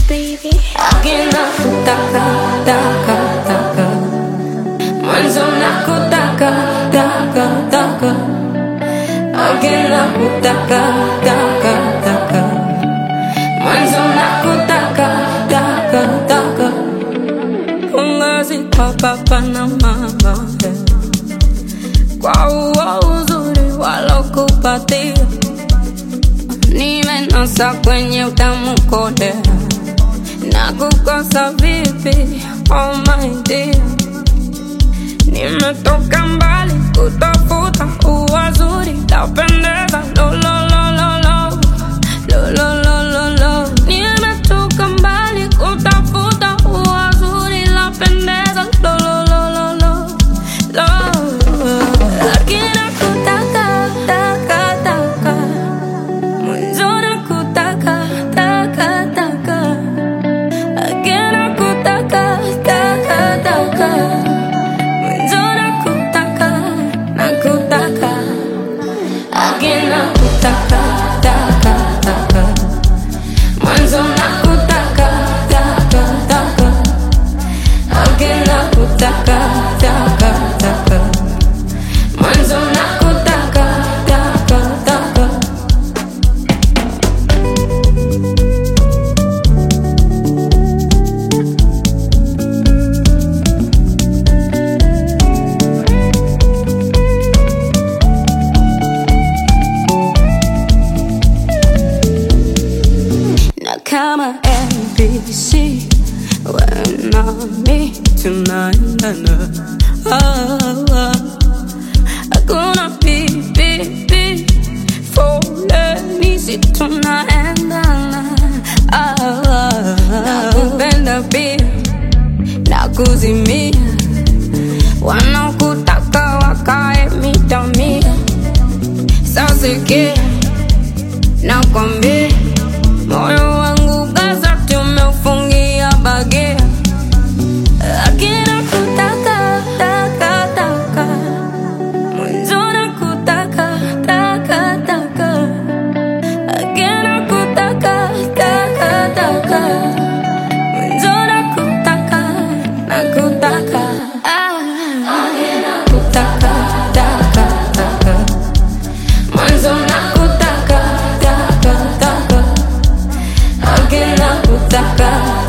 baby. Akina kutaka, taka, taka. Mwanzo nakutaka, taka, taka. Akina kutaka, taka, taka. Mwanzo nakutaka, taka, taka. Pongezi kwa papa na mama, kwa uo uzuri walokupatia. Nimenasa kwenye utamu kode, na kukosa vipi, oh my dear. Nimetoka mbali kutafuta uwazuri, tapendeza, lo lo lo lo lo, lo lo lo lo lo. Nimetoka mbali kutafuta uwazuri, lapendeza, lo lo lo lo lo, lo. Akina kutaka, taka, taka. Mwanzo nakutaka, taka, taka. Akina kutaka, taka, taka. Mwanzo nakutaka, nakutaka. Akina kutaka, taka, taka. Mwanzo nakutaka, taka, taka. Akina kutaka, taka, taka. Mwanzo nakutaka, taka, taka. Na kama NBC, wewe na mimi tunaendana. Hakuna pipi, foleni, si tunaendana. Nakupenda pia, nakuzimia. Wanaokutaka wakae mita mia. Sasa sikia, nakwambia, moyo wangu Gaza tumeufungia bagia. Akina kutaka, taka, taka. Mwanzo nakutaka, taka, taka. Akina kutaka, taka, taka. Mwanzo nakutaka, nakutaka. Akina kutaka, taka, taka. Mwanzo nakutaka, taka, taka. Akina kutaka.